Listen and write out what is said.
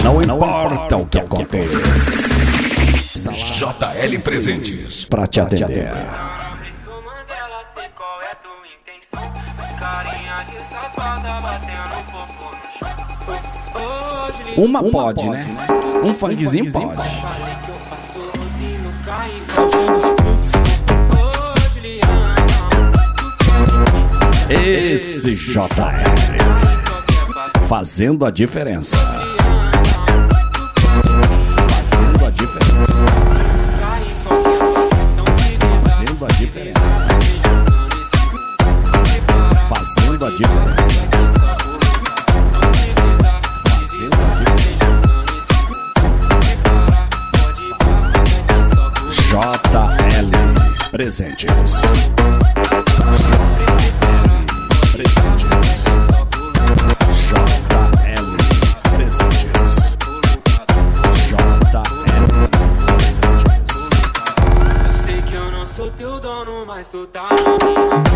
Não importa o que aconteça. JL Presentes Pra te atender. Uma pode, né? Um funkzinho pode. Esse JL fazendo a diferença. Fazendo a diferença. Fazendo a diferença. Fazendo a diferença. JL Presentes. Presentes. JL Presentes. JL Presentes. Eu sei que eu não sou teu dono, mas tu tá na minha.